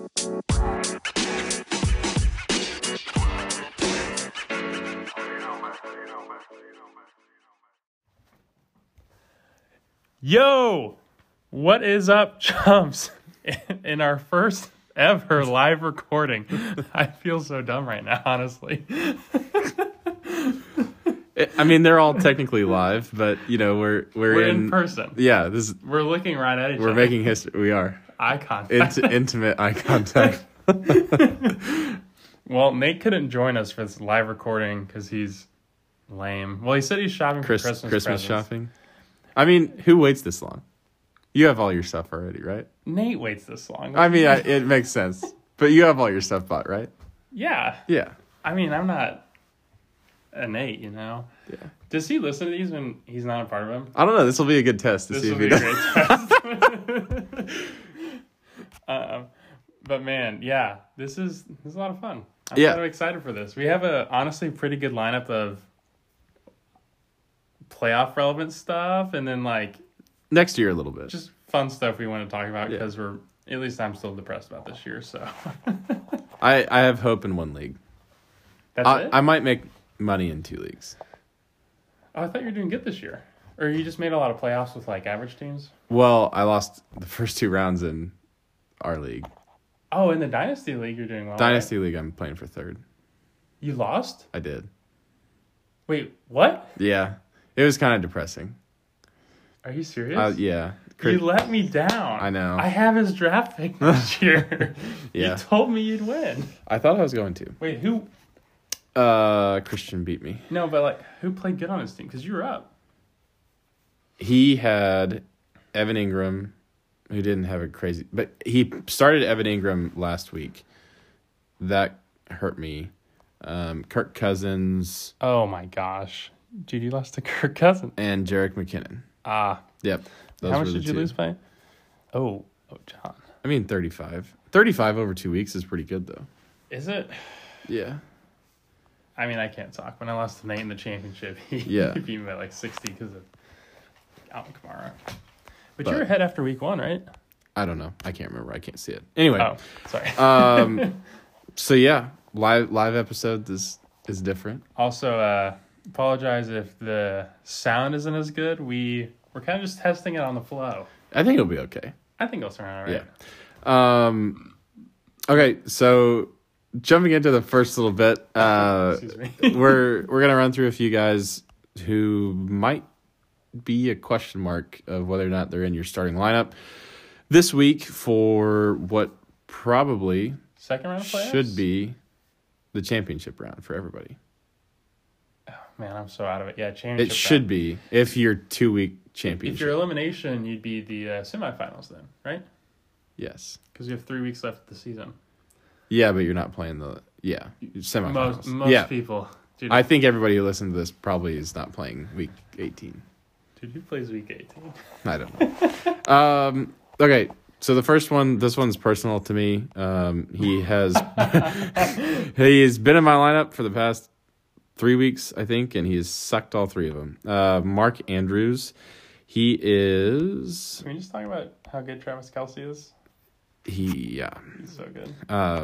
Yo, what is up, chumps? In our first ever live recording. I feel so dumb right now, honestly. I mean, they're all technically live, but you know, we're in person. Yeah, We're looking right at each other. We're making history. We are eye contact. intimate eye contact. Well, Nate couldn't join us for this live recording because he's lame. Well, he said he's shopping for Christmas presents. Shopping. I mean, who waits this long? You have all your stuff already, right? Nate waits this long. I mean, it makes sense. But you have all your stuff bought, right? Yeah. Yeah. I mean, I'm not a Nate, you know? Yeah. Does he listen to these when he's not a part of them? I don't know. This will be a good test to see if he does. This will be a great test. But man, yeah, this is a lot of fun. I'm kind of excited for this. We have a honestly pretty good lineup of playoff relevant stuff, and then like next year a little bit, just fun stuff we want to talk about because we're at least I'm still depressed about this year. So I have hope in one league. That's it. I might make money in 2 leagues. Oh, I thought you were doing good this year, or you just made a lot of playoffs with like average teams. Well, I lost the first 2 rounds in our league. Oh, in the Dynasty League, you're doing well. Dynasty League, I'm playing for 3rd. You lost? I did. Wait, what? Yeah. It was kind of depressing. Are you serious? Yeah. You let me down. I know. I have his draft pick this year. Yeah. You told me you'd win. I thought I was going to. Wait, who? Christian beat me. No, but like, who played good on his team? Because you were up. He had Evan Ingram, who didn't have a crazy... But he started Evan Ingram last week. That hurt me. Kirk Cousins. Oh, my gosh. Dude, you lost to Kirk Cousins. And Jerick McKinnon. How Yep. much did you lose by? Oh, John. I mean, 35. 35 over 2 weeks is pretty good, though. Is it? Yeah. I mean, I can't talk. When I lost to Nate in the championship, he beat me by like 60 because of Alvin Kamara. But you're ahead after week 1, right? I don't know. I can't remember. I can't see it. Anyway. Oh, sorry. So, yeah. Live episodes is different. Also, apologize if the sound isn't as good. We're kind of just testing it on the flow. I think it'll be okay. I think it'll turn out all right. Yeah. Okay, so jumping into the first little bit, Excuse me. we're gonna run through a few guys who might be a question mark of whether or not they're in your starting lineup this week for what probably second round playoffs should be the championship round for everybody. Oh, man, I'm so out of it. Yeah, championship. It should be if you're 2-week championship. If you're elimination, you'd be the semifinals then, right? Yes. Because you have 3 weeks left of the season. Yeah, but you're not playing the semifinals. Most people. Dude, I think everybody who listens to this probably is not playing week 18. Dude, who plays week 18? I don't know. Okay, so the first one, this one's personal to me. He has been in my lineup for the past 3 weeks, I think, and he's sucked all 3 of them. Mark Andrews, he is... Can we just talk about how good Travis Kelce is? He's so good.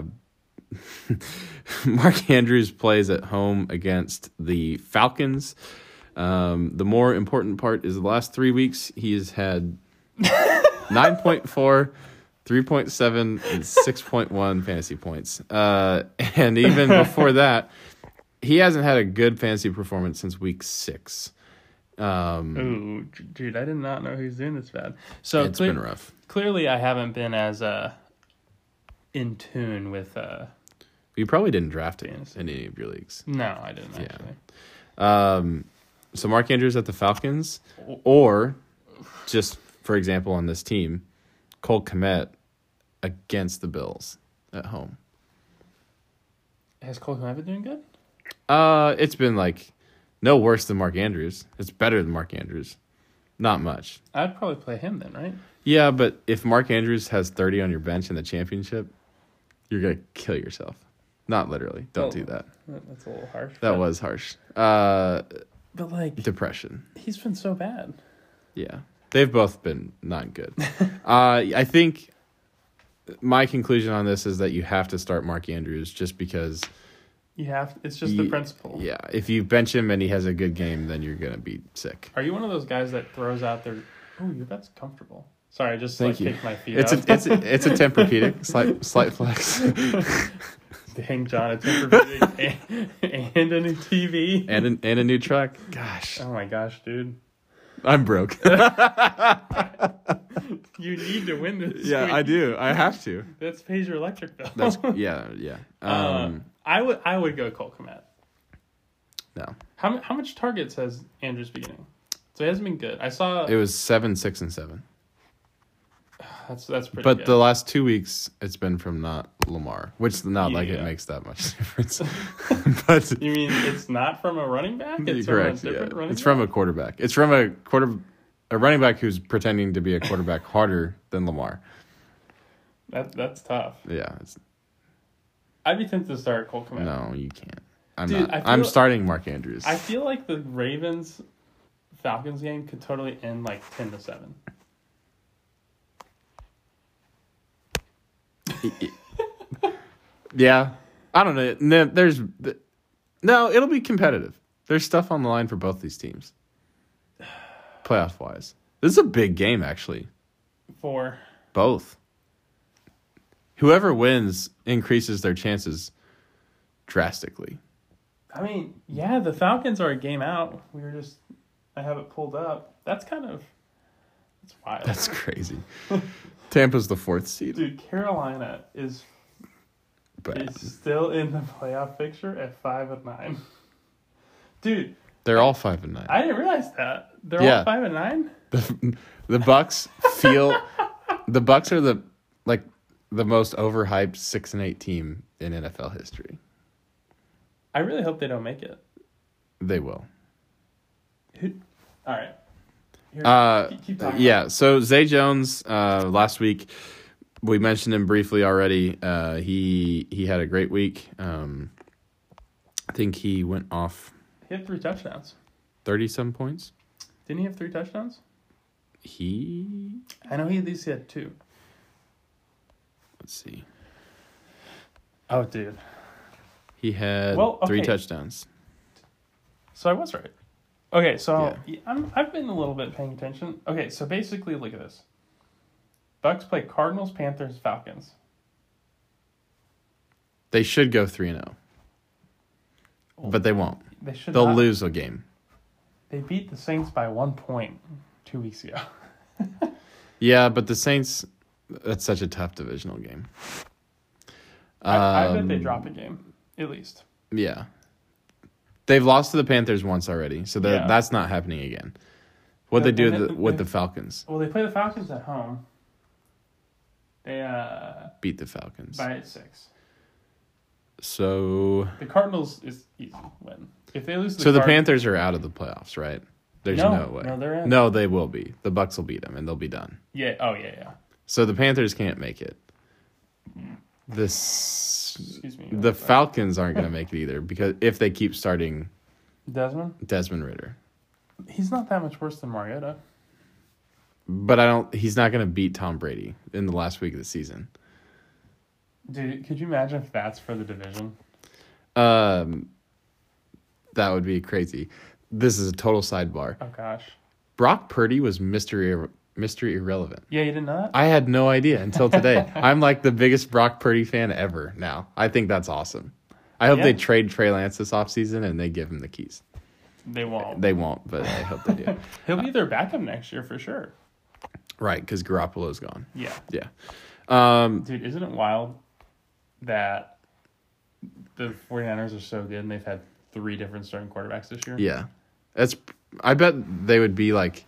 Mark Andrews plays at home against the Falcons. The more important part is the last 3 weeks, he's had 9.4, 3.7, and 6.1 fantasy points. And even before that, he hasn't had a good fantasy performance since week 6. Ooh, dude, I did not know he was doing this bad. So it's been rough. Clearly, I haven't been as in tune with. You probably didn't draft him in any of your leagues. No, I didn't actually. So Mark Andrews at the Falcons, or just for example on this team, Cole Kmet against the Bills at home. Has Cole Kmet been doing good? It's been like no worse than Mark Andrews. It's better than Mark Andrews. Not much. I'd probably play him then, right? Yeah, but if Mark Andrews has 30 on your bench in the championship, you're going to kill yourself. Not literally. Don't do that. That's a little harsh. That was harsh. But like depression. He's been so bad. Yeah. They've both been not good. I think my conclusion on this is that you have to start Mark Andrews just because. It's just the principle. Yeah, if you bench him and he has a good game, then you're gonna be sick. Are you one of those guys that throws out their? Oh, your bet's comfortable. Sorry, I just Thank you. kicked my feet. It's up. it's a Tempur-Pedic, slight flex, Dang, John, a Tempur-Pedic and a new TV and a new truck. Gosh, oh my gosh, dude, I'm broke. you need to win this. Yeah, week. I do. I have to. That pays your electric bill. That's yeah. I would go Cole Kmet. No, How much targets has Andrews been getting? So he hasn't been good. I saw it was 7, 6, and 7. that's pretty. But good. the last 2 weeks, it's been from not Lamar, which not like it Yeah. makes that much difference. But You mean it's not from a running back? It's correct. from a different running It's back? from a quarterback. It's from a running back who's pretending to be a quarterback harder than Lamar. That's tough. Yeah. I'd be tempted to start Cole Kmet. No, you can't. I'm Dude, not. I'm starting Mark Andrews. I feel like the Ravens Falcons game could totally end like 10-7. Yeah. I don't know. No, it'll be competitive. There's stuff on the line for both these teams. Playoff wise. This is a big game, actually. For Both. Whoever wins increases their chances drastically. I mean, yeah, the Falcons are a game out. I have it pulled up. That's wild. That's crazy. Tampa's the 4th seed. Dude, Carolina is Bad. still in the playoff picture at 5-9. Dude, They're all 5 and 9. I didn't realize that. They're Yeah. all 5-9? The Bucks feel the Bucks are the most overhyped 6 and 8 team in NFL history. I really hope they don't make it. They will. All right. Here, keep talking. Yeah. So Zay Jones, last week we mentioned him briefly already. He had a great week. I think he went off He had 3 touchdowns. 30-some points. Didn't he have 3 touchdowns? I know he at least had 2. Let's see. Oh, dude. He had Well, 3 okay. touchdowns. So I was right. Okay, so Yeah. I've been a little bit paying attention. Okay, so basically, look at this. Bucks play Cardinals, Panthers, Falcons. They should go 3-0. But they won't. They should. They'll not. lose a game. They beat the Saints by 1 point 2 weeks ago. Yeah, but the Saints, that's such a tough divisional game. I bet they drop a game, at least. Yeah. They've lost to the Panthers once already, so Yeah. that's not happening again. What'd they do with the Falcons? Well, they play the Falcons at home. They Beat the Falcons. by 6. So The Cardinals is easy win. If they lose, the Panthers are out of the playoffs, right? There's no way. No, they're in. No, they will be. The Bucks will beat them, and they'll be done. Yeah. Oh, yeah. So the Panthers can't make it. Excuse me. The Falcons aren't going to make it either because if they keep starting Desmond Ritter. He's not that much worse than Mariota. But he's not going to beat Tom Brady in the last week of the season. Dude, could you imagine if that's for the division? That would be crazy. This is a total sidebar. Oh gosh. Brock Purdy was mystery irrelevant. Yeah, you didn't know that? I had no idea until today. I'm like the biggest Brock Purdy fan ever now. I think that's awesome. I hope they trade Trey Lance this offseason and they give him the keys. They won't. They won't, but I hope they do. He'll be their backup next year for sure. Right, because Garoppolo's gone. Yeah. Yeah. Dude, isn't it wild that the 49ers are so good and they've had 3 different starting quarterbacks this year? Yeah. I bet they would be like...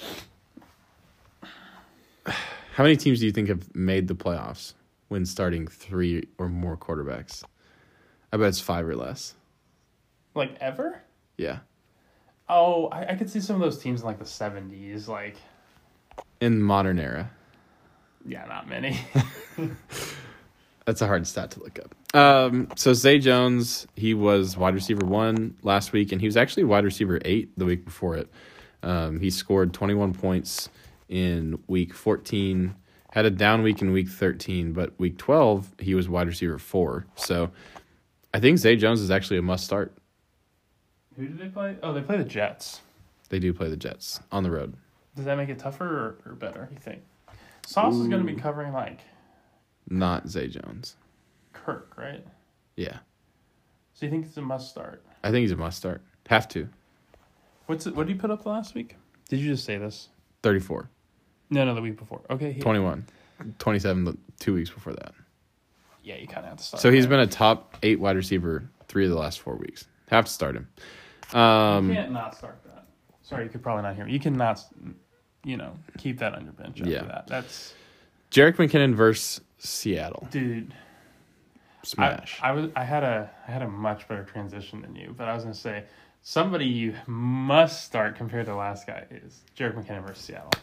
How many teams do you think have made the playoffs when starting 3 or more quarterbacks? I bet it's 5 or less. Like ever? Yeah. Oh, I could see some of those teams in like the 70s. Like, In modern era. yeah, not many. That's a hard stat to look up. So Zay Jones, he was wide receiver 1 last week, and he was actually wide receiver 8 the week before it. He scored 21 points in week 14 Had a down week in week 13, but week 12, he was wide receiver 4. So I think Zay Jones is actually a must start. Who do they play? Oh, they play the Jets. They do play the Jets on the road. Does that make it tougher or better, you think? Sauce is going to be covering, like, Not Zay Jones. Kirk, right? Yeah. So you think it's a must start? I think he's a must start. Have to. What did you put up the last week? Did you just say this? 34. No, the week before. Okay. 21. 27 2 weeks before that. Yeah, you kind of have to start. So he's been a top 8 wide receiver 3 of the last 4 weeks. Have to start him. You can't not start that. Sorry, you could probably not hear me. You cannot, keep that on your bench after that. That's Jerick McKinnon versus Seattle. dude. Smash. I had a much better transition than you, but I was gonna say somebody you must start compared to the last guy is Jerick McKinnon versus Seattle.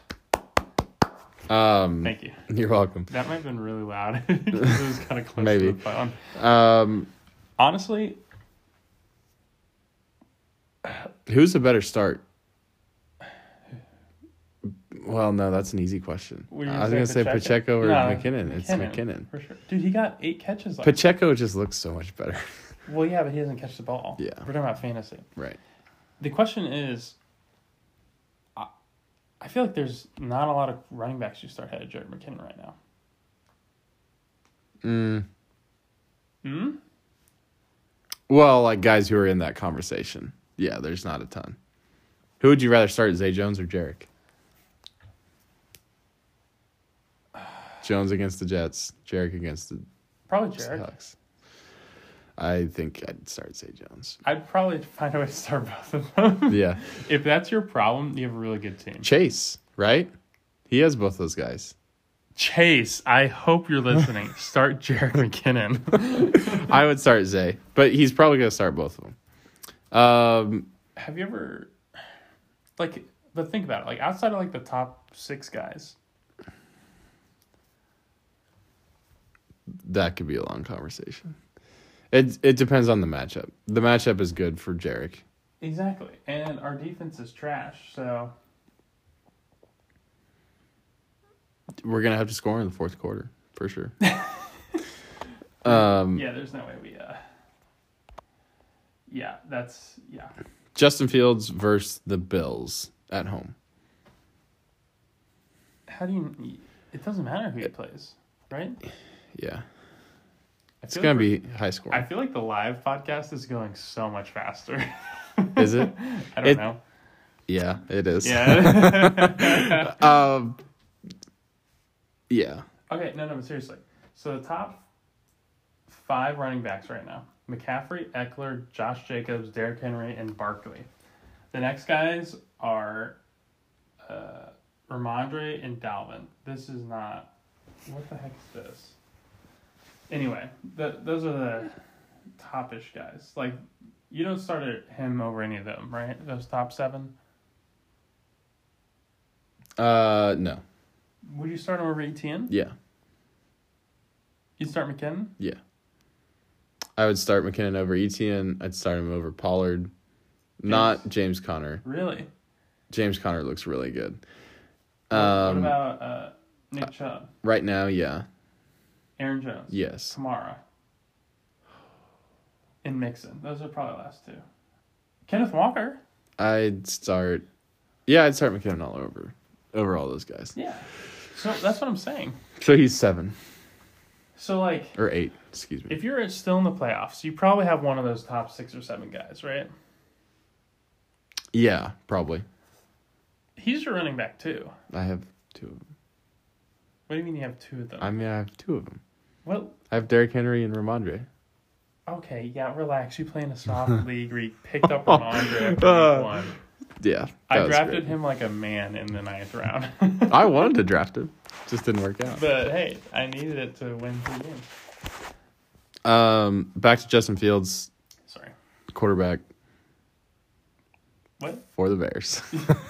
Thank you. You're welcome. That might have been really loud. It was kind of close Maybe. to the phone. Honestly, who's a better start? Well, no, that's an easy question. I was going to say Pacheco or McKinnon. It's McKinnon. For sure. Dude, he got 8 catches. Pacheco just looks so much better. Well, yeah, but he doesn't catch the ball. Yeah. We're talking about fantasy. Right. The question is, I feel like there's not a lot of running backs you start ahead of Jerick McKinnon right now. Well, like guys who are in that conversation. Yeah, there's not a ton. Who would you rather start, Zay Jones or Jerick? Jones against the Jets, Jerick against the Probably Jerick. Seahawks. I think I'd start Zay Jones. I'd probably find a way to start both of them. Yeah. If that's your problem, you have a really good team. Chase, right? He has both those guys. Chase, I hope you're listening. Start Jerick McKinnon. I would start Zay, but he's probably going to start both of them. Have you ever, but think about it. Like, outside of, the top 6 guys. That could be a long conversation. It depends on the matchup. The matchup is good for Jerick. Exactly. And our defense is trash, so. We're going to have to score in the fourth quarter, for sure. Yeah, there's no way we. Yeah, that's. Yeah. Justin Fields versus the Bills at home. How do you. It doesn't matter who he plays, right? Yeah. It's going to be high scoring. I feel like the live podcast is going so much faster. Is it? I don't know. Yeah, it is. Yeah. Yeah. Okay, no, but seriously. So the top 5 running backs right now: McCaffrey, Eckler, Josh Jacobs, Derrick Henry, and Barkley. The next guys are Ramondre and Dalvin. This is not. What the heck is this? Anyway, those are the top-ish guys. Like, you don't start him over any of them, right? Those top 7? No. Would you start him over Etienne? Yeah. You'd start McKinnon? Yeah. I would start McKinnon over Etienne. I'd start him over Pollard. Not James Conner. Really? James Conner looks really good. What about Nick Chubb? Right now, yeah. Aaron Jones? Yes. Kamara? And Mixon. Those are probably the last 2. Kenneth Walker? I'd start McKinnon all over all those guys. Yeah. So that's what I'm saying. So he's 7. So, or 8, excuse me. If you're still in the playoffs, you probably have one of those top 6 or 7 guys, right? Yeah, probably. He's your running back, too. I have 2 of them. What do you mean you have 2 of them? I have 2 of them. Well, I have Derrick Henry and Ramondre. Okay, yeah, relax. You play in a soft league where you picked up Ramondre after week 1. Yeah. I drafted him like a man in the 9th round. I wanted to draft him. Just didn't work out. But, hey, I needed it to win 3 games. Back to Justin Fields. Sorry. Quarterback. What? For the Bears.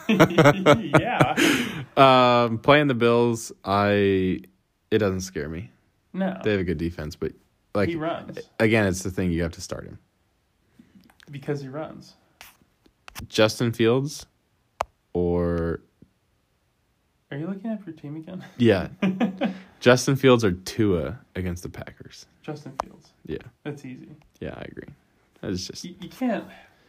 Yeah. Playing the Bills, it doesn't scare me. No. They have a good defense, but he runs. Again, it's the thing, you have to start him. Because he runs. Justin Fields or Are Are you looking up your team again? Yeah. Justin Fields or Tua against the Packers. Justin Fields. Yeah. That's easy. Yeah, I agree. It's just You can't.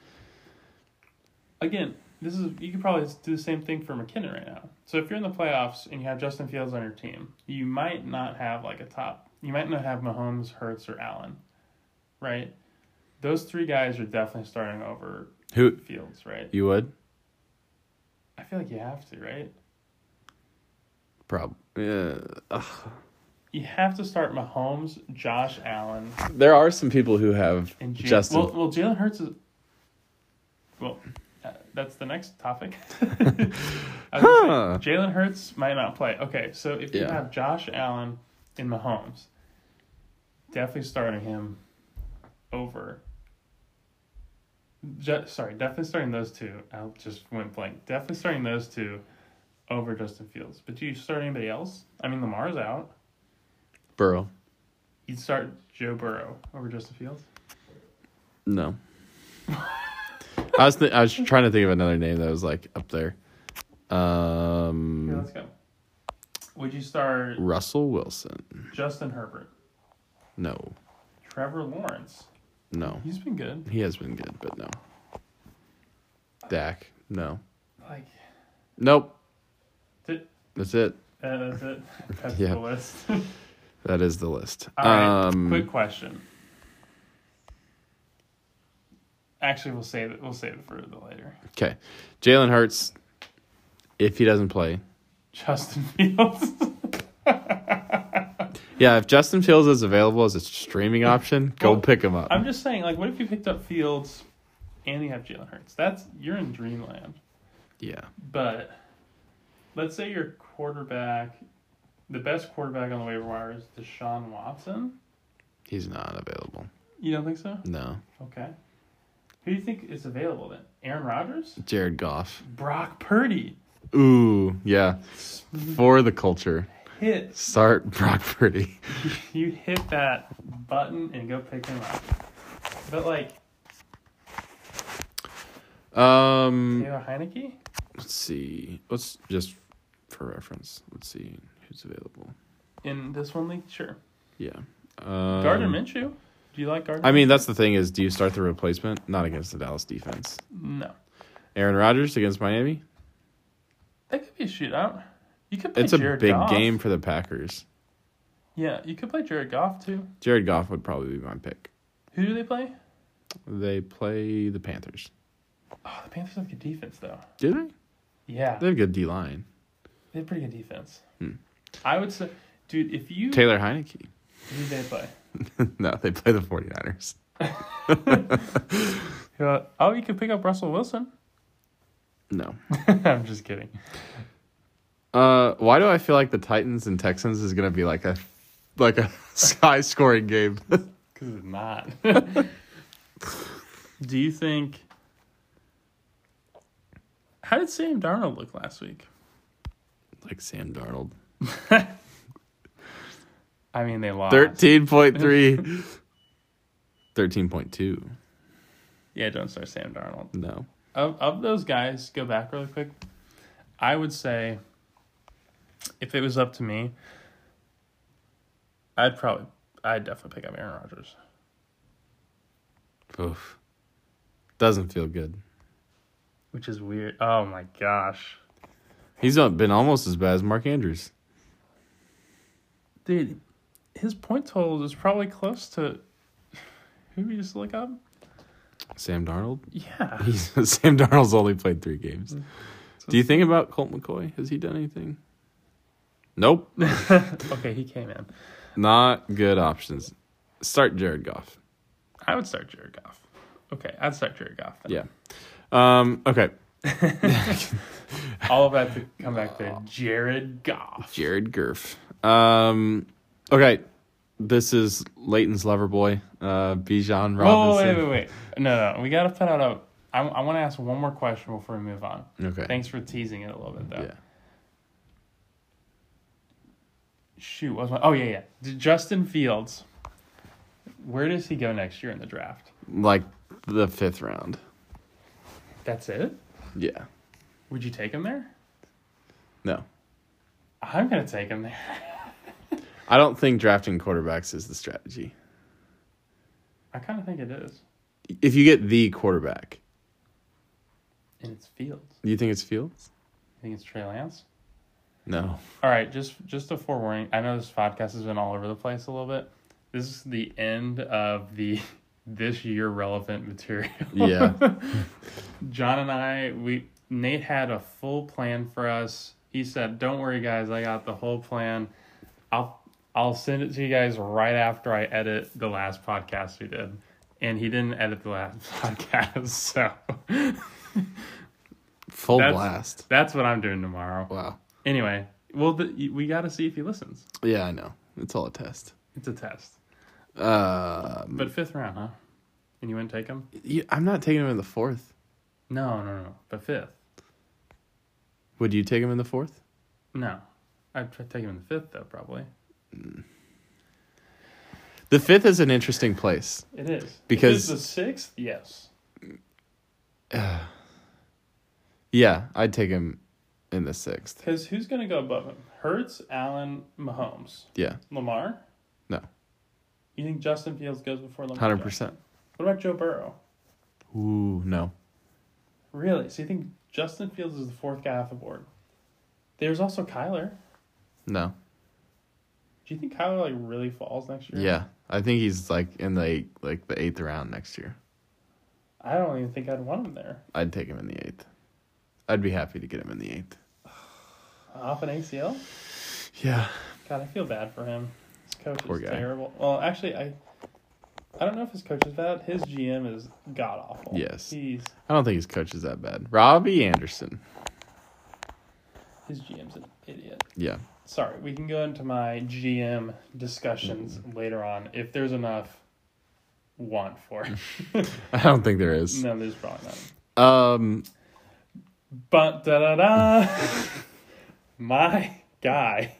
Again, you could probably do the same thing for McKinnon right now. So if you're in the playoffs and you have Justin Fields on your team, you might not have like a top. You might not have Mahomes, Hurts, or Allen, right? Those three guys are definitely starting over who Fields, right? you would I feel like you have to, right? probably. Yeah. You have to start Mahomes, Josh Allen, There are some people who have and Justin. Well, Jalen Hurts is. Well, that's the next topic. I was gonna say, Jalen Hurts might not play. Okay, so if you have Josh Allen and Mahomes, definitely starting him over. Definitely starting those two. I just went blank. Definitely starting those two over Justin Fields. But do you start anybody else? I mean, Lamar's out. Burrow. You'd start Joe Burrow over Justin Fields? No. I was trying to think of another name that was like up there. Here, let's go. Would you start Russell Wilson? Justin Herbert? No. Trevor Lawrence? No. He's been good. He has been good, but no. Dak? No. Like, Nope. That's it. That's it. That's Yeah. the list. That is the list. All right. Quick question. Actually, we'll save it for the later. Okay. Jalen Hurts, if he doesn't play. Justin Fields. Yeah, if Justin Fields is available as a streaming option, go pick him up. I'm just saying, like, what if you picked up Fields and you have Jalen Hurts? You're in dreamland. Yeah. But let's say your quarterback, the best quarterback on the waiver wire is Deshaun Watson. He's not available. You don't think so? No. Okay. Who do you think is available then? Aaron Rodgers? Jared Goff. Brock Purdy. Ooh, yeah. For the culture. Start Brock Purdy. You hit that button and go pick him up. But like Taylor Heineke? Let's see. Let's just for reference. Let's see who's available. In this one league? Sure. Yeah. Gardner Minshew? Do you like Gardner? I mean, that's the thing is, do you start the replacement? Not against the Dallas defense. No. Aaron Rodgers against Miami? That could be a shootout. You could play It's Jared a big Goff. game for the Packers. Yeah, you could play Jared Goff too. Jared Goff would probably be my pick. Who do they play? They play the Panthers. Oh, the Panthers have good defense though. Do they? Yeah. They have good D-line. They have pretty good defense. I would say, dude, if you... Taylor Heineke. Who do they play? No, they play the 49ers. You could pick up Russell Wilson. No. I'm just kidding. Why do I feel like the Titans and Texans is going to be like a high scoring game? Because it's not. Do you think... How did Sam Darnold look last week? Like Sam Darnold. I mean, they lost. 13.3. 13.2. Yeah, don't start Sam Darnold. No. Of those guys, go back really quick. I would say, if it was up to me, I'd definitely pick up Aaron Rodgers. Oof. Doesn't feel good. Which is weird. Oh my gosh. He's been almost as bad as Mark Andrews. Dude, his point total is probably close to... Who did you just look up? Sam Darnold? Yeah. Sam Darnold's only played 3 games. Do you think about Colt McCoy? Has he done anything? Nope. Okay, he came in. Not good options. Start Jared Goff. I would start Jared Goff. Okay, I'd start Jared Goff then. Yeah. Okay. All of that to come back to Jared Goff. Jared Goff. Okay. This is Leighton's lover boy, Bijan Robinson. Oh, wait. No. We got to put out I want to ask one more question before we move on. Okay. Thanks for teasing it a little bit, though. Yeah. Shoot, what was my... Oh, yeah. Justin Fields. Where does he go next year in the draft? Like the 5th round. That's it? Yeah. Would you take him there? No. I'm going to take him there. I don't think drafting quarterbacks is the strategy. I kind of think it is. If you get the quarterback. And it's Fields. You think it's Fields? You think it's Trey Lance? No. All right, just a forewarning. I know this podcast has been all over the place a little bit. This is the end of the this year relevant material. Yeah. John and I, Nate had a full plan for us. He said, "Don't worry, guys, I got the whole plan. I'll send it to you guys right after I edit the last podcast we did." And he didn't edit the last podcast, so Full blast. That's what I'm doing tomorrow. Wow. Anyway, well, we got to see if he listens. Yeah, I know. It's all a test. It's a test. But But 5th round, huh? And you wouldn't take him? I'm not taking him in the 4th. No. But 5th. Would you take him in the 4th? No. I'd take him in the 5th, though, probably. The 5th is an interesting place. It is. Because if it's the 6th, yes. Yeah, I'd take him in the 6th. Because who's going to go above him? Hurts, Allen, Mahomes. Yeah. Lamar? No. You think Justin Fields goes before Lamar? 100%. What about Joe Burrow? Ooh, no. Really? So you think Justin Fields is the 4th guy off the board? There's also Kyler. No. Do you think Kyler really falls next year? Yeah. I think he's in the 8th round next year. I don't even think I'd want him there. I'd take him in the 8th. I'd be happy to get him in the 8th. Off an ACL? Yeah. God, I feel bad for him. His coach Poor is guy. terrible. Well, actually, I don't know if his coach is bad. His GM is god awful. Yes. I don't think his coach is that bad. Robbie Anderson. His GM's an idiot. Yeah. Sorry, we can go into my GM discussions later on if there's enough want for it. I don't think there is. No, there's probably not. But my guy,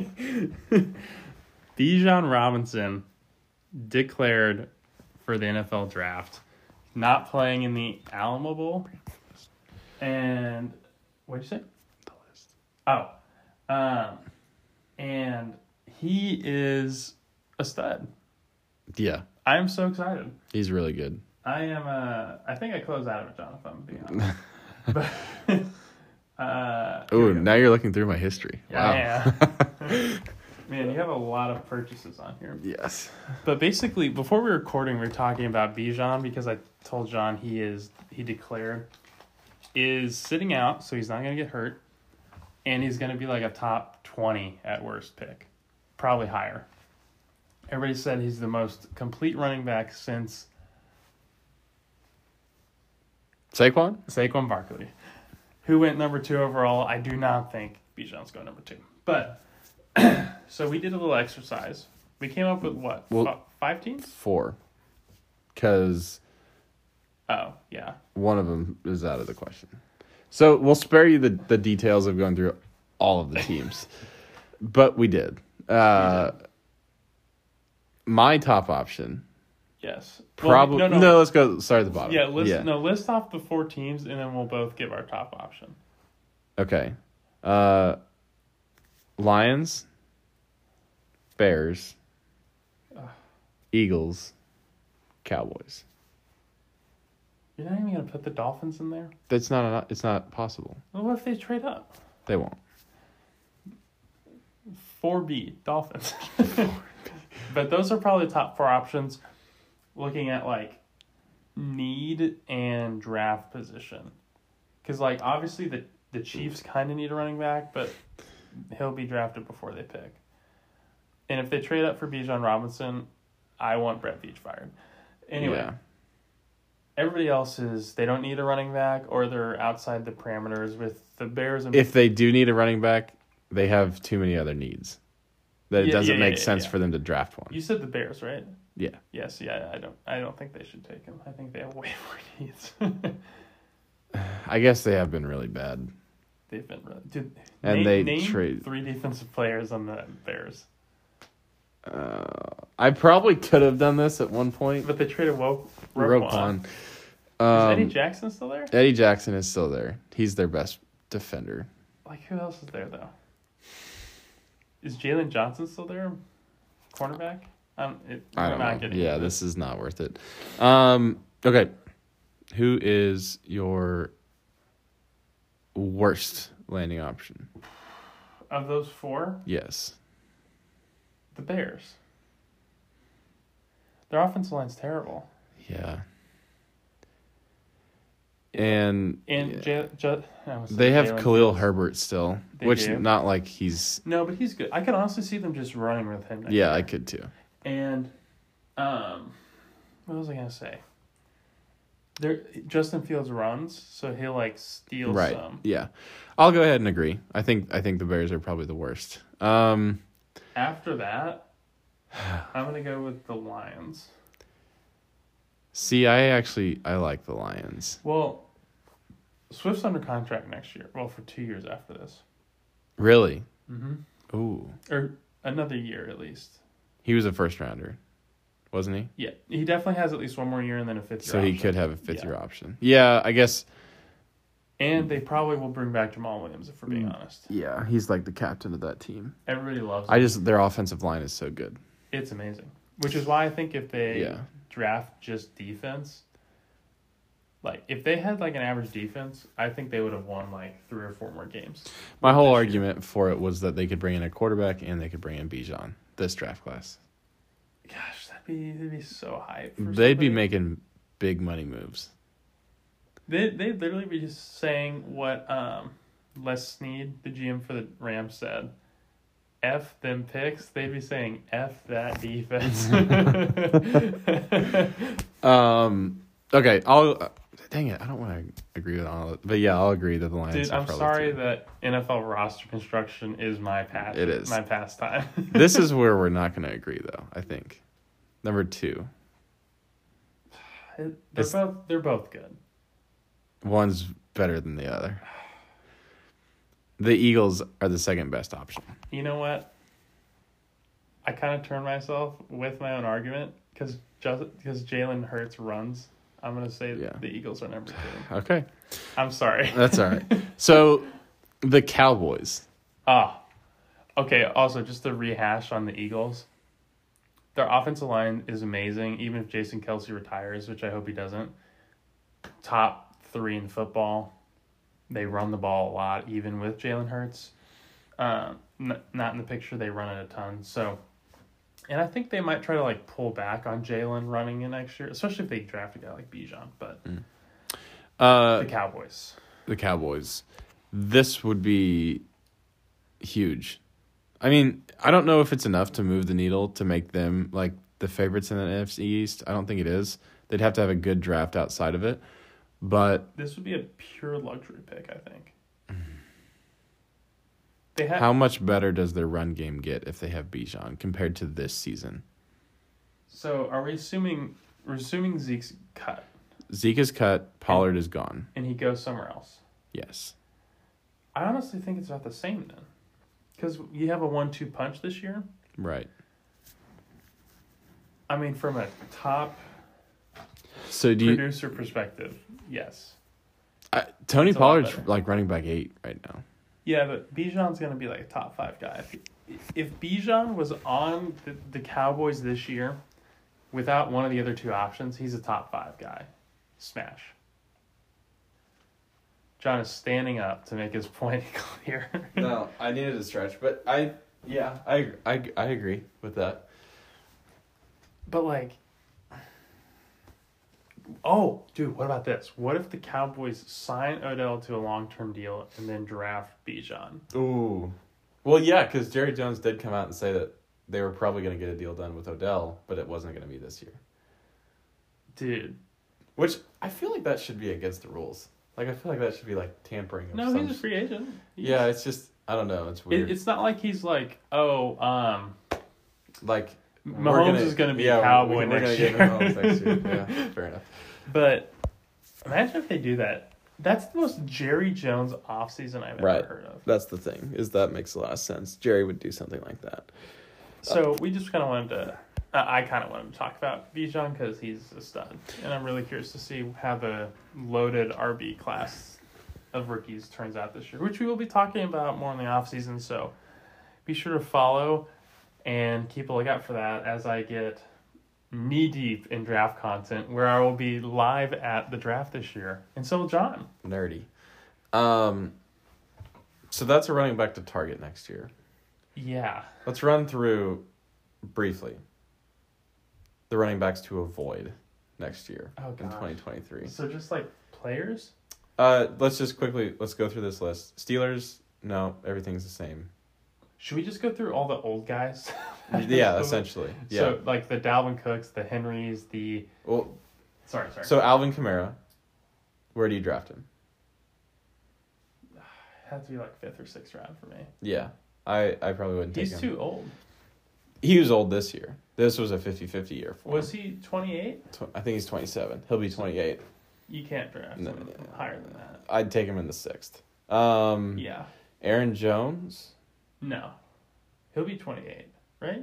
Bijan Robinson, declared for the NFL draft, not playing in the Alamo Bowl. And what'd you say? The list. Oh, and he is a stud. Yeah. I am so excited. He's really good. I am. I think I closed out of it, Jonathan. To be honest. But, Ooh, now you're looking through my history. Wow. Yeah. Man, you have a lot of purchases on here. Yes. But basically, before we were recording, we were talking about Bijan because I told John he declared is sitting out, so he's not going to get hurt, and he's going to be like a top 20 at worst pick, probably higher. Everybody said he's the most complete running back since Saquon Barkley, who went number 2 overall. I do not think Bijan's going number 2. But, so we did a little exercise. We came up with what? Well, 5 teams? 4. Because Oh, yeah. one of them is out of the question. So we'll spare you the details of going through all of the teams. But we did. My top option. Yes. Probably. Well, no, let's go start at the bottom. Yeah, list off the 4 teams, and then we'll both give our top option. Okay. Lions, Bears, Eagles, Cowboys. You're not even going to put the Dolphins in there? It's not possible. Well, what if they trade up? They won't. 4B, Dolphins. But those are probably the top 4 options looking at, need and draft position. Because, obviously the Chiefs kind of need a running back, but he'll be drafted before they pick. And if they trade up for Bijan Robinson, I want Brett Veach fired. Anyway, Yeah. Everybody else they don't need a running back, or they're outside the parameters with the Bears. And If they do need a running back, they have too many other needs. That it doesn't make sense for them to draft one. You said the Bears, right? Yeah. Yes, yeah. I don't think they should take him. I think they have way more needs. I guess they have been really bad. They've been really. They name trade 3 defensive players on the Bears. I probably could have done this at one point. But they traded Roquan. Is Eddie Jackson still there? Eddie Jackson is still there. He's their best defender. Who else is there though? Is Jalen Johnson still there? Cornerback? I We're don't not know. getting Yeah, into this is not worth it. Okay. Who is your worst landing option? Of those four, Yes. the Bears. Their offensive line's terrible. Yeah. And yeah. they have Jalen Khalil Hurts. Herbert still, They which do? not like he's. No, but he's good. I could honestly see them just running with him. Next Yeah, year. I could too. And, what was I gonna say? Justin Fields runs, so he'll like steal Right. some. Yeah, I'll go ahead and agree. I think the Bears are probably the worst. After that, I'm gonna go with the Lions. See, I like the Lions. Well, Swift's under contract next year. Well, for 2 years after this. Really? Mm-hmm. Ooh, Or another year at least. he was a first rounder, wasn't he? Yeah, he definitely has at least one more year and then a fifth year. So he option. could have a fifth year option. Yeah, I guess. And they probably will bring back Jamal Williams if we're being honest. Yeah, he's like the captain of that team. Everybody loves him. Their offensive line is so good. It's amazing. Which is why I think if they Yeah. draft just defense, like if they had like an average defense, I think they would have won like 3 or 4 more games. My whole this year. argument for it was that they could bring in a quarterback and they could bring in Bijan this draft class. Gosh, that'd be so hype. They'd be making big money moves. They'd literally be just saying what Les Snead, the GM for the Rams, said. F them picks. They'd be saying F that defense. Okay, dang it, I don't want to agree with all of it. But yeah, I'll agree that the Lions Dude, are I'm probably sorry three. that NFL roster construction is my passion. It is. My pastime. This is where we're not going to agree, though, I think. Number 2. They're both good. One's better than the other. The Eagles are the second best option. You know what? I kind of turned myself with my own argument because Jalen Hurts runs. I'm going to say the Eagles are number 2. Okay. I'm sorry. That's all right. So, the Cowboys. Okay, also, just to rehash on the Eagles, their offensive line is amazing, even if Jason Kelce retires, which I hope he doesn't. Top 3 in football. They run the ball a lot, even with Jalen Hurts. Not in the picture, they run it a ton. So, and I think they might try to like pull back on Jalen running in next year, especially if they draft a guy like Bijan. But the Cowboys. The Cowboys. This would be huge. I mean, I don't know if it's enough to move the needle to make them like the favorites in the NFC East. I don't think it is. They'd have to have a good draft outside of it. But this would be a pure luxury pick, I think. How much better does their run game get if they have Bijan compared to this season? So are we assuming Zeke's cut? Zeke is cut. Pollard is gone. And he goes somewhere else. Yes. I honestly think it's about the same then. Because you have a 1-2 punch this year. Right. I mean, from a top producer perspective, yes. Tony Pollard's like running back 8 right now. Yeah, but Bijan's going to be like a top 5 guy. If Bijan was on the Cowboys this year without one of the other 2 options, he's a top 5 guy. Smash. John is standing up to make his point clear. No, I needed a stretch, but I agree with that. But like, oh, dude, what about this? What if the Cowboys sign Odell to a long-term deal and then draft Bijan? Ooh. Well, yeah, because Jerry Jones did come out and say that they were probably going to get a deal done with Odell, but it wasn't going to be this year. Dude. Which, I feel like that should be against the rules. Like, I feel like that should be, like, tampering. No, he's a free agent. Yeah, it's just, I don't know, it's weird. It's not like he's like, like, Mahomes is going to be a Cowboy next year. Mahomes next year. Yeah, fair enough. But imagine if they do that. That's the most Jerry Jones offseason I've ever heard of. That's the thing, is that makes a lot of sense. Jerry would do something like that. So we just kind of wanted to, I kind of wanted to talk about Bijan because he's a stud. And I'm really curious to see how the loaded RB class of rookies turns out this year, which we will be talking about more in the offseason. So be sure to follow and keep a lookout for that as I get knee-deep in draft content, where I will be live at the draft this year. And so will John. Nerdy. So that's a running back to target next year. Yeah. Let's run through briefly the running backs to avoid next year in 2023. So just like players? Let's go through this list. Steelers, no, everything's the same. Should we just go through all the old guys? Yeah, essentially. Yeah. So like the Dalvin Cooks, the Henrys, Sorry. So Alvin Kamara, where do you draft him? It had to be like 5th or 6th round for me. Yeah. I probably wouldn't take him. He's too old. He was old this year. This was a 50-50 year for him. Was he 28? I think he's 27. He'll be 28. You can't draft him higher than that. I'd take him in the 6th. Yeah. Aaron Jones? No. He'll be 28, right?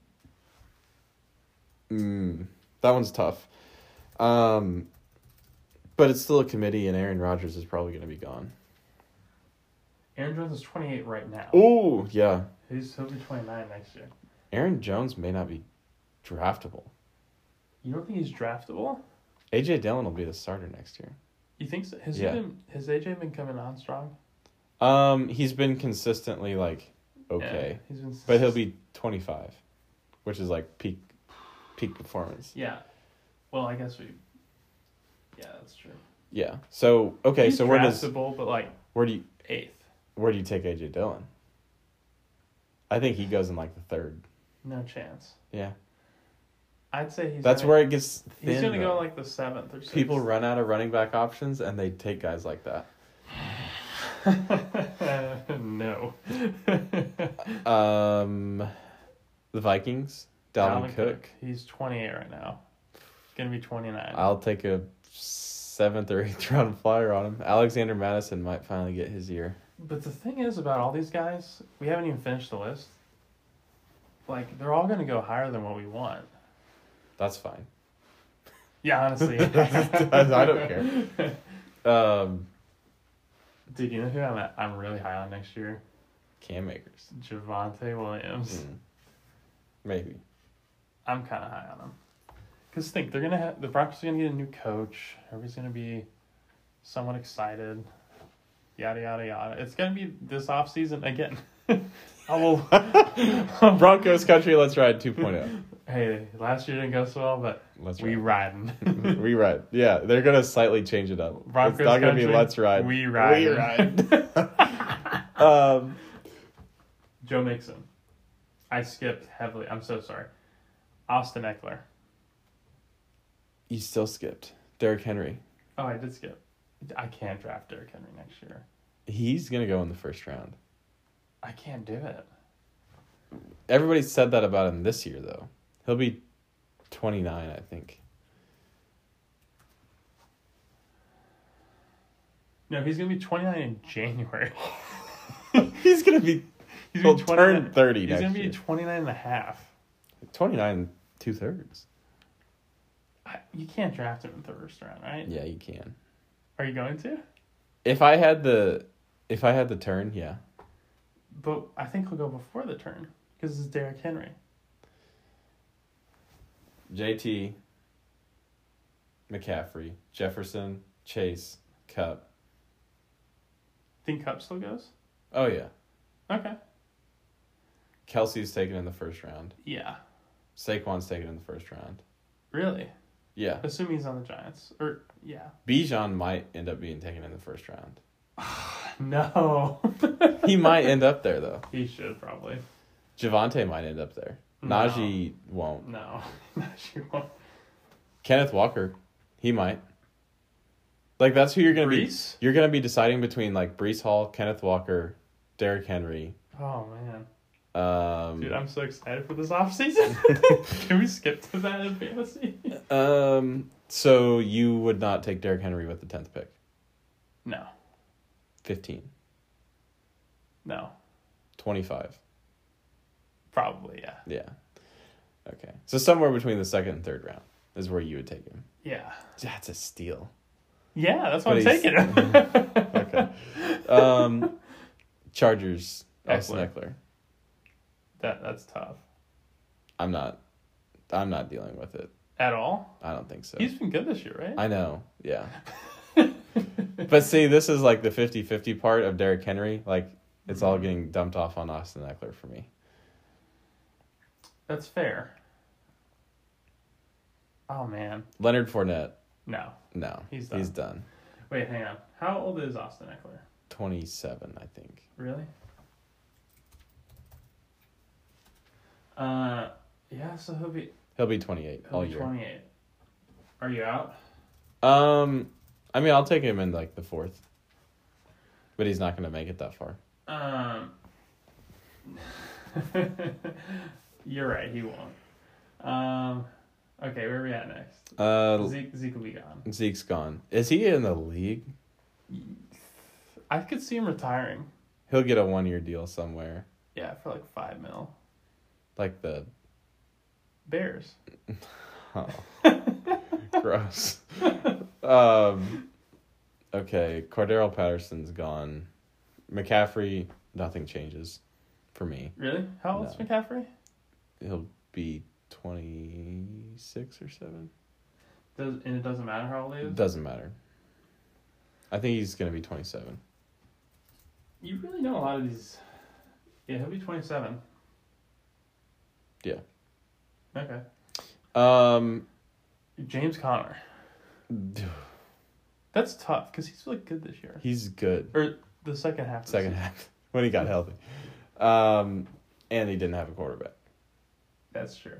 That one's tough. But it's still a committee, and Aaron Rodgers is probably going to be gone. Aaron Jones is 28 right now. Ooh, yeah. He'll be 29 next year. Aaron Jones may not be draftable. You don't think he's draftable? A.J. Dillon will be the starter next year. You think so? Has AJ been coming on strong? He's been consistently, like, okay. Yeah, but he'll be 25, which is, like, peak performance. Yeah. Well, I guess yeah, that's true. Yeah. So, okay, he's so draftable, but, like, 8th. Where do you take A.J. Dillon? I think he goes in, like, the 3rd. No chance. Yeah. I'd say That's where it gets thin. He's going to go like the 7th or 6th. People run out of running back options, and they take guys like that. No. The Vikings, Dalvin Cook. He's 28 right now. Going to be 29. I'll take a 7th or 8th round flyer on him. Alexander Madison might finally get his year. But the thing is about all these guys, we haven't even finished the list. Like, they're all going to go higher than what we want. That's fine. Yeah, honestly. I don't care. Dude, you know who I'm really high on next year? Cam Akers. Javonte Williams. Maybe. I'm kind of high on him. Because think, the Broncos are going to get a new coach. Everybody's going to be somewhat excited. Yada, yada, yada. It's going to be this offseason again. Broncos country, let's ride 2.0. Hey, last year didn't go so well, but we riding. We ride. Yeah, they're going to slightly change it up. Broncos it's not going to country, be let's ride. We ride. We ride. Joe Mixon. I skipped heavily. I'm so sorry. Austin Eckler. You still skipped. Derrick Henry. Oh, I did skip. I can't draft Derrick Henry next year. He's going to go in the 1st round. I can't do it. Everybody said that about him this year, though. He'll be 29, I think. No, he's going to be 29 in January. He's going to be... He'll turn 30 next year. He's going to be 29 and a half. 29 2/3. You can't draft him in the 1st round, right? Yeah, you can. Are you going to? If I had the turn, yeah. But I think he'll go before the turn because it's Derrick Henry. JT, McCaffrey, Jefferson, Chase, Kupp. Think Kupp still goes? Oh, yeah. Okay. Kelsey's taken in the 1st round. Yeah. Saquon's taken in the 1st round. Really? Yeah. Assuming he's on the Giants. Yeah. Bijan might end up being taken in the 1st round. No. He might end up there, though. He should, probably. Javonte might end up there. No. Najee won't. No. Najee won't. Kenneth Walker, he might. Like, that's who you're going to be. You're going to be deciding between, like, Breece Hall, Kenneth Walker, Derrick Henry. Oh, man. Dude, I'm so excited for this offseason. Can we skip to that in fantasy? So you would not take Derrick Henry with the 10th pick? No. 15? No. 25? Probably, yeah. Yeah. Okay. So somewhere between the 2nd and 3rd round is where you would take him. Yeah. That's a steal. Yeah, that's what I'm taking him. Okay. Chargers, Austin Eckler. That's tough. I'm not dealing with it. At all? I don't think so. He's been good this year, right? I know, yeah. But see, this is like the 50-50 part of Derrick Henry. Like, it's all getting dumped off on Austin Eckler for me. That's fair. Oh, man. Leonard Fournette. No. He's done. He's done. Wait, hang on. How old is Austin Eckler? 27, I think. Really? Yeah, so He'll be 28 all year. 28. Are you out? I mean, I'll take him in like the 4th. But he's not going to make it that far. You're right, he won't. Okay, where are we at next? Zeke will be gone. Zeke's gone. Is he in the league? I could see him retiring. He'll get a 1-year deal somewhere. Yeah, for like $5 million. Like the Bears. Oh. Gross. Okay, Cordero Patterson's gone. McCaffrey, nothing changes for me. Really? How old's McCaffrey? He'll be 26 or 7. And it doesn't matter how old he is? It doesn't matter. I think he's going to be 27. You really know a lot of these. Yeah, he'll be 27. Yeah. Okay. James Conner. That's tough because he's really good this year. He's good. Or the second half. Second half. When he got healthy. And he didn't have a quarterback. That's true.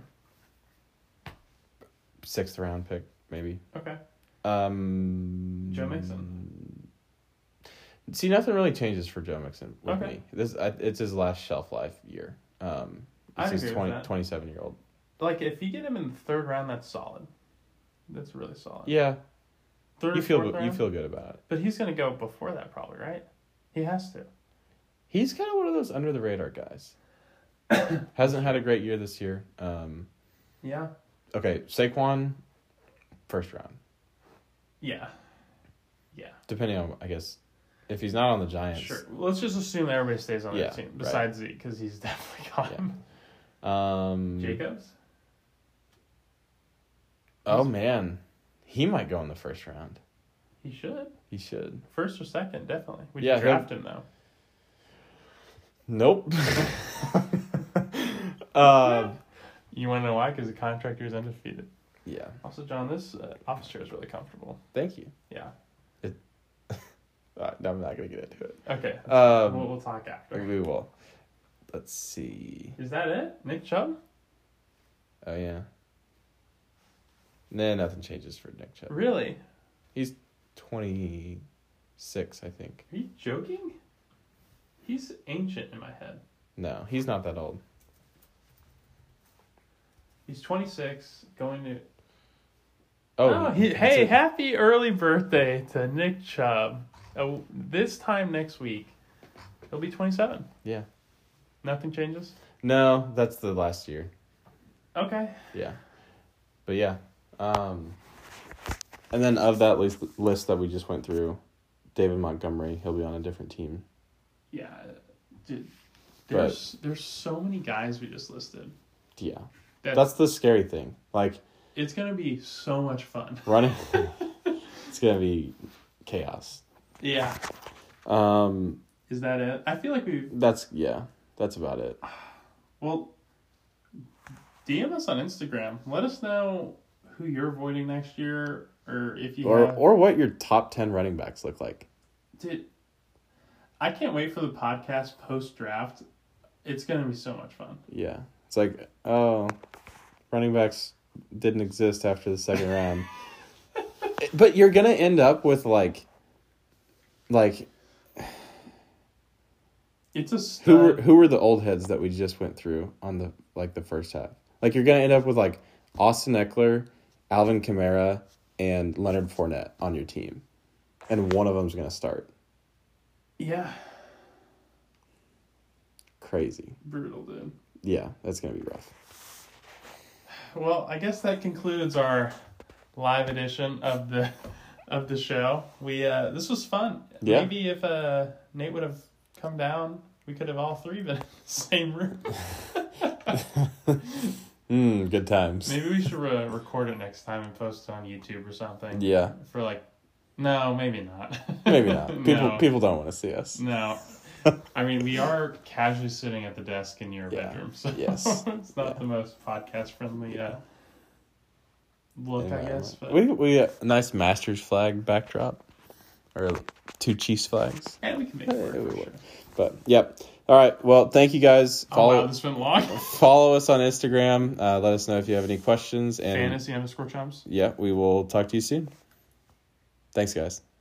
6th round pick, maybe. Okay. Joe Mixon. See, nothing really changes for Joe Mixon with Okay. me. It's his last shelf life year. It's his 27-year-old. Like, if you get him in the 3rd round, that's solid. That's really solid. Yeah. Third, you feel good about it. But he's going to go before that probably, right? He has to. He's kind of one of those under-the-radar guys. Hasn't had a great year this year. Yeah. Okay, Saquon, 1st round. Yeah. Yeah. Depending on, I guess, if he's not on the Giants. Sure. Let's just assume that everybody stays on that team, besides right. Zeke, because he's definitely gone. Jacobs? Oh, man. He might go in the 1st round. He should. 1st or 2nd, definitely. Would you draft him, though? Nope. You want to know why? Because the contract year is undefeated. Yeah. Also, John, this office chair is really comfortable. Thank you. Yeah. I'm not going to get into it. Okay. We'll talk after. We will. Let's see. Is that it? Nick Chubb? Oh, yeah. Nah, nothing changes for Nick Chubb. Really? He's 26, I think. Are you joking? He's ancient in my head. No, he's not that old. He's 26, going to... Oh, hey, happy early birthday to Nick Chubb. This time next week, he'll be 27. Yeah. Nothing changes? No, that's the last year. Okay. Yeah. But yeah. And then of that list that we just went through, David Montgomery, he'll be on a different team. Yeah. Dude, there's so many guys we just listed. Yeah. That's the scary thing. Like, it's going to be so much fun. Running. It's going to be chaos. Yeah. Is that it? I feel like that's about it. Well, DM us on Instagram. Let us know who you're avoiding next year, or if you or what your top 10 running backs look like. Dude, I can't wait for the podcast post-draft. It's going to be so much fun. Yeah. It's like, oh, running backs didn't exist after the 2nd round. But you're going to end up with like it's a stud. Who were the old heads that we just went through on the first half? Like, you're going to end up with like Austin Eckler, Alvin Kamara, and Leonard Fournette on your team. And one of them's going to start. Yeah. Crazy. Brutal, dude. Yeah, that's going to be rough. Well, I guess that concludes our live edition of the show. This was fun. Yeah. Maybe if Nate would have come down, we could have all three been in the same room. Good times. Maybe we should record it next time and post it on YouTube or something. Yeah. For like, no, maybe not. Maybe not. People don't want to see us. No. I mean, we are casually sitting at the desk in your bedroom, so yes. it's not the most podcast friendly look, I guess. But We got a nice Masters flag backdrop, or 2 Chiefs flags. yeah, we can make it work. We For would. sure. But yep. All right. Well, thank you guys. Wow, this went long. Follow us on Instagram. Let us know if you have any questions. And Fantasy_chums. yeah, we will talk to you soon. Thanks, guys.